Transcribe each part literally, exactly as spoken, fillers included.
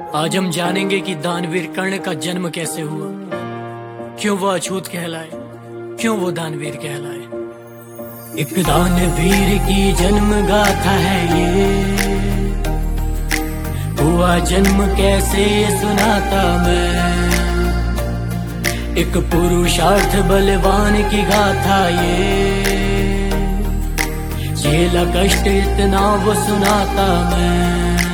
आज हम जानेंगे कि दानवीर कर्ण का जन्म कैसे हुआ, क्यों वो अछूत कहलाए, क्यों वो दानवीर कहलाए। एक दानवीर की जन्म गाथा है ये, हुआ जन्म कैसे सुनाता मैं। एक पुरुषार्थ बलवान की गाथा ये, झेला कष्ट इतना वो सुनाता मैं।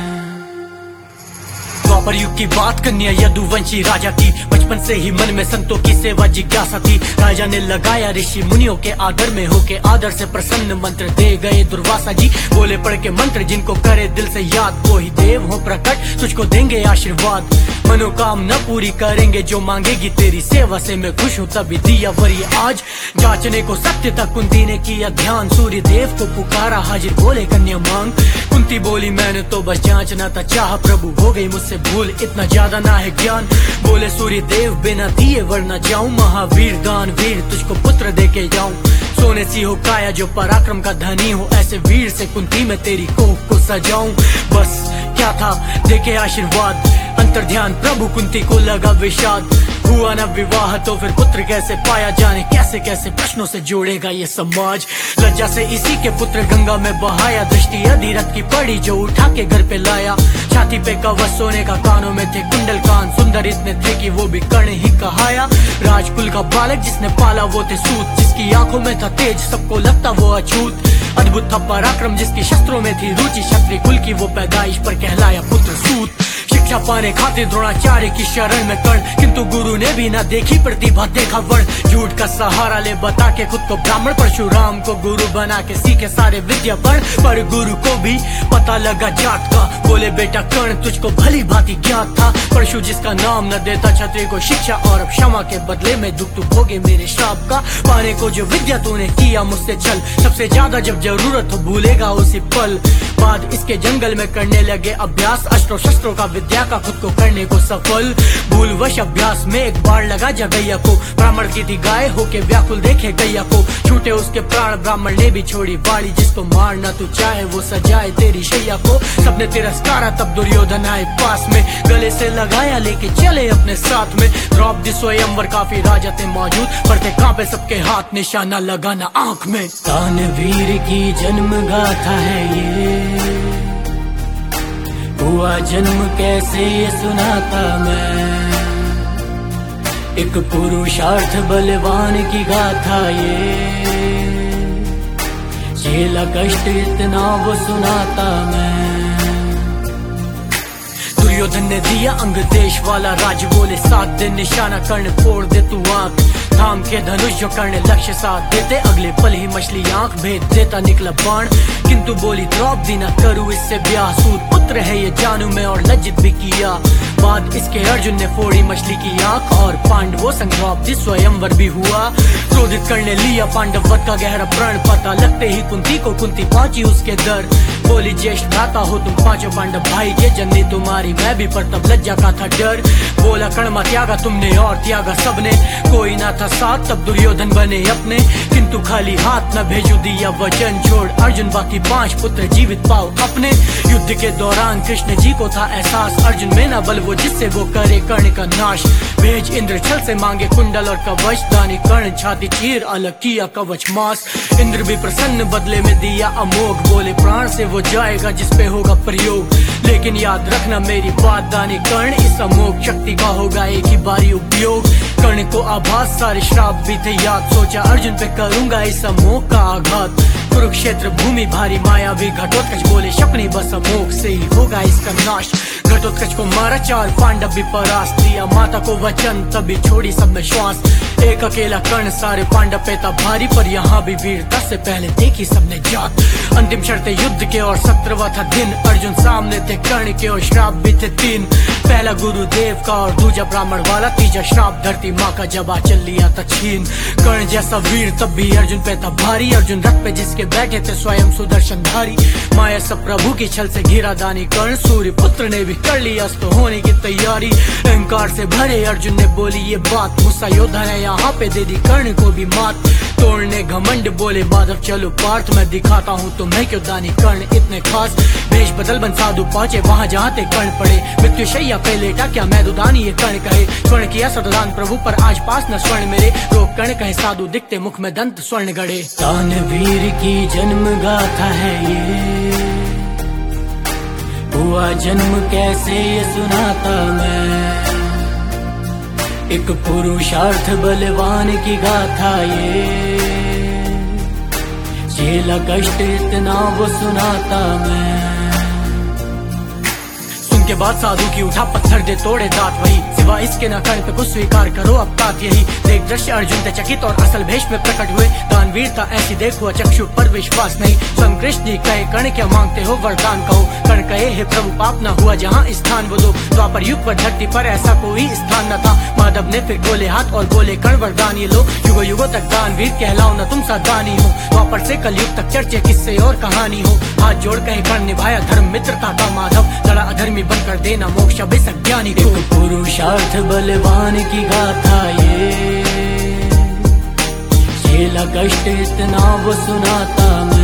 द्वापर युग की बात कन्या यदुवंशी राजा की, बचपन से ही मन में संतों की सेवा जिज्ञासा थी। राजा ने लगाया ऋषि मुनियों के आदर में, होके आदर से प्रसन्न मंत्र दे गए दुर्वासा जी। बोले पढ़ के मंत्र जिनको करे दिल से याद, वो ही देव हो प्रकट तुझको देंगे आशीर्वाद। मनोकामना पूरी करेंगे जो मांगेगी तेरी सेवा से मैं खुश हूँ तभी दिया वरी। आज जांचने को सत्य तक कुंती ने किया ध्यान, सूर्य देव को पुकारा हाजिर बोले कन्या मांग। कुंती बोली मैंने तो बस जांचना था चाह, प्रभु हो गई मुझसे भूल इतना ज्यादा ना है ज्ञान। बोले सूर्य देव बिना दिए वरना जाऊं, महावीर दानवीर तुझको पुत्र देके जाऊं। सोने सी हो काया जो पराक्रम का धनी हो, ऐसे वीर से कुंती में तेरी कोख को सजाऊं। बस क्या था देके आशीर्वाद, अंतर ध्यान प्रभु कुंती को लगा विषाद। हुआ न विवाह तो फिर पुत्र कैसे पाया, जाने कैसे कैसे प्रश्नों से जोड़ेगा ये समाज। लज्जा से इसी के पुत्र गंगा में बहाया, दृष्टि अधिरथ की पड़ी जो उठा के घर पे लाया। छाती पे कवच सोने का, कानों में थे कुंडल कान, सुंदर इतने थे कि वो भी कर्ण ही कहाया। राजकुल का बालक जिसने पाला वो थे सूत, जिसकी आंखों में था तेज सबको लगता वो अछूत। अद्भुत था पराक्रम जिसकी शस्त्रों में थी रुचि, क्षत्रिय कुल की वो पैदाइश पर कहलाया पुत्र सूत। शिक्षा पाने खातिर द्रोणाचार्य की शरण में कर्ण, किंतु गुरु ने भी ना देखी प्रतिभा देखा वर्ण। झूठ का सहारा ले बता के खुद को ब्राह्मण, परशुराम को गुरु बना के सीखे सारे विद्या पढ़। पर गुरु को भी पता लगा जात का, बोले बेटा कर्ण तुझको भली भांति ज्ञात था। परशु जिसका नाम न देता क्षत्रिय को शिक्षा, और अब क्षमा के बदले में दुख तू भोगे मेरे श्राप का। पाने को जो विद्या तूने किया मुझसे छल, सबसे ज्यादा जब जरूरत हो भूलेगा उसी पल। बाद इसके जंगल में करने लगे अभ्यास, अस्त्रों शस्त्रों का विद्या का खुद को करने को सफल। भूलवश अभ्यास में एक बार लगा जगैया को, ब्राह्मण की थी गाय होके व्याकुल देखे गैया को। छूटे उसके प्राण ब्राह्मण ने भी छोड़ी बाड़ी, जिसको मारना तू चाहे वो सजाए तेरी शैया को। सबने तिरस्कारा तब दुर्योधन आए पास में, गले से लगाया लेके चले अपने साथ में। द्रौपदी स्वयंवर काफी राजा थे मौजूद, पर थे कांपे सबके हाथ निशाना लगाना आंख में। दानवीर की जन्म गाथा है ये, हुआ जन्म कैसे सुनाता मैं। एक पुरुषार्थ बलवान की गाथा ये, झेला कष्ट इतना वो सुनाता मैं। दुर्योधन ने दिया अंग देश वाला राज, बोले सात दिन निशाना कर्ण फोड़ दे तू आंख। थाम के धनुष जो कर्ण लक्ष्य साथ देते, अगले पल ही मछली आंख भेद देता निकला बाण। किंतु बोली द्रौपदी न करूं इससे ब्याह, सूत पुत्र है ये जानू मैं और लज्जित भी किया। बाद इसके अर्जुन ने फोड़ी मछली की आंख, और पांडवों संग द्रौपदी स्वयंवर भी हुआ। क्रोधित करने लिया पांडव वध का गहरा प्रण, पता लगते ही कुंती को कुंती पहुंची उसके दर। बोली ज्येष्ठ भ्राता हो तुम पांचों पांडव भाई, ये जननी तुम्हारी मैं भी, पर तब लज्जा का था डर। बोला कर्मा त्यागा तुमने और त्यागा सबने, कोई ना था साथ तब दुर्योधन बने अपने। किंतु खाली हाथ न भेजू दिया वचन, छोड़ अर्जुन बाकी पांच पुत्र जीवित पाओ अपने। युद्ध के दौरान कृष्ण जी को था एहसास, अर्जुन में न बल वो जिससे वो करे कर्ण का नाश। भेज इंद्र छल से मांगे कुंडल और कवच, दानी कर्ण छाती चीर अलग किया कवच मास। इंद्र भी प्रसन्न बदले में दिया अमोघ, बोले प्राण से वो जाएगा जिसपे होगा प्रयोग। लेकिन याद रखना मेरी बात दानी कर्ण, इस अमोघ शक्ति का होगा एक ही बारी उपयोग। कर्ण को आभास सारे श्राप भी थे याद, सोचा अर्जुन पे करूंगा इस अमोघ का आघात। कुरुक्षेत्र भूमि भारी माया भी घटोत्कच, बोले शकुनी बस अमोघ से ही होगा इसका नाश। घटोत्कच को मारा चार पांडव भी परास्त, दिया माता को वचन तभी छोड़ी सब में श्वास। एक अकेला कर्ण सारे पांडव पे था भारी, पर यहाँ भी वीरता से पहले देखी सबने जात। अंतिम शर्त युद्ध के और सत्रहवां था दिन, अर्जुन सामने थे कर्ण के और श्राप भी थे तीन। पहला गुरुदेव का और दूजा ब्राह्मण वाला, तीजा श्राप धरती माँ का जब चल लिया था छीन। कर्ण जैसा वीर तब भी अर्जुन पे था भारी, अर्जुन रथ पे जिसके बैठे थे स्वयं सुदर्शन धारी। माया सब प्रभु की छल से घिरा दानी कर्ण, सूर्य पुत्र ने भी कर लिया अस्त होने की तैयारी। अहंकार से भरे अर्जुन ने बोली ये बात, गुस्सा योद्धा है यहाँ पे दे दी कर्ण को भी मात। तोड़ने घमंड बोले माधव चलो पार्थ मैं दिखाता हूँ तुम्हें क्यों दानी कर्ण इतने खास। वेश बदल बन साधु पहुंचे वहाँ जहाँ ते कर्ण पड़े, मृत्यु शैया पे लेटा क्या मैं दुदानी ये कर्ण कहे। स्वर्ण किया सतदान प्रभु पर आज पास न स्वर्ण मेरे, लोग कर्ण कहे साधु दिखते मुख में दंत स्वर्ण गड़े। दानवीर की जन्म गाथा है ये, हुआ जन्म कैसे ये सुनाता मैं, एक पुरुषार्थ बलवान की गाथा ये, झेला कष्ट इतना वो सुनाता मैं। के बाद साधु की उठा पत्थर दे तोड़े दांत वही, सिवा इसके न कर्ण पे कुछ स्वीकार करो अब तात यही। देख दृश्य अर्जुन ते चकित और असल भेष में प्रकट हुए, दानवीरता ऐसी देखो चक्षु पर विश्वास नहीं। स्वयं कृष्ण जी कहे कर्ण क्या मांगते हो वरदान कहो, कर्ण कहे हे प्रभु पाप न हुआ जहाँ स्थान वो दो। द्वापर युग पर धरती पर ऐसा कोई स्थान न था, माधव ने फिर बोले हाथ और बोले कर्ण वरदान ये लो। युगो युगो तक दानवीर कहलाओ न तुम सा दानी हो, द्वापर से कलयुग तक चर्चे किस्से और कहानी हो। हाथ जोड़ कहे कर्ण निभाया धर्म मित्रता का माधव, लड़ा अधर्मी कर देना मोक्ष अभिषेक ज्ञानी को। पुरुषार्थ बलवान की गाथा ये, झेला कष्ट इतना वो सुनाता मैं।